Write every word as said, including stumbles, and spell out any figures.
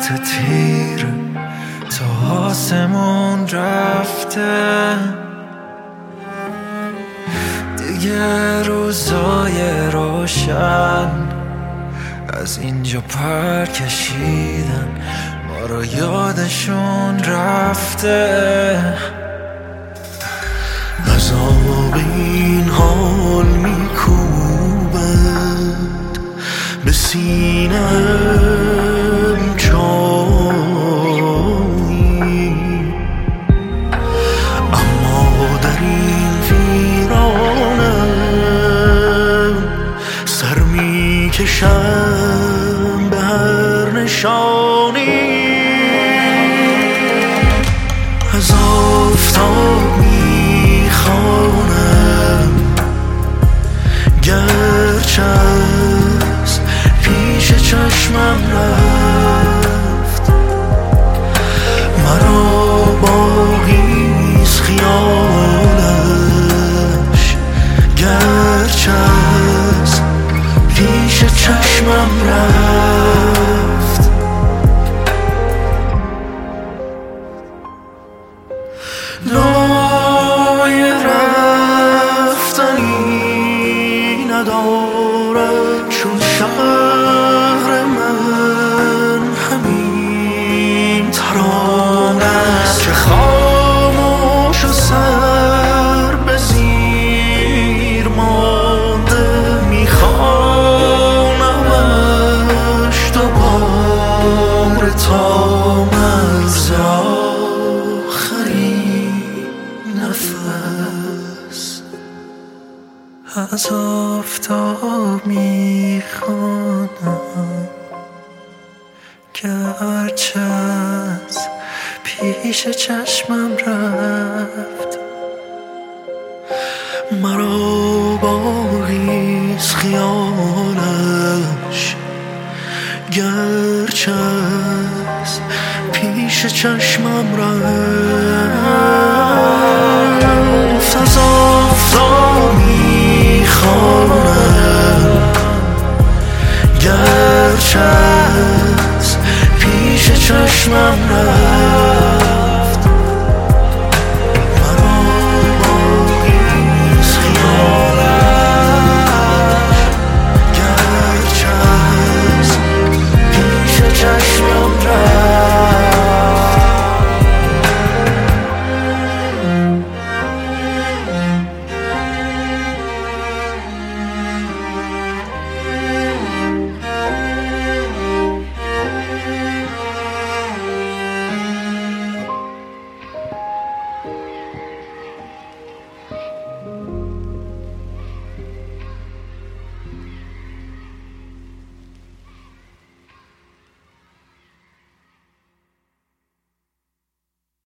خط تیره تا آسمون رفته، دیگه روزای روشن از اینجا پر کشیدن، ما رو یادشون رفته. عذاب این حال میکوبد به سینه‌ام چایی، اما در این ویرانه سر میکشم به هر نشانی. از آفتاب میخوانم گرچه از پیش چشمم رفت، مرا باقیست خیالش گرچه از پیش چشمم رفت. رای رفتنی ندارد چون شهر من همین ترانه است که خاموش و سر به زیر مانده میخوانمش دوباره تا مرز آخرین نفس. از آفتاب میخوانم گرچه از پیش چشمم رفت، مرا باقیست خیالش گرچه از پیش چشمم رفت.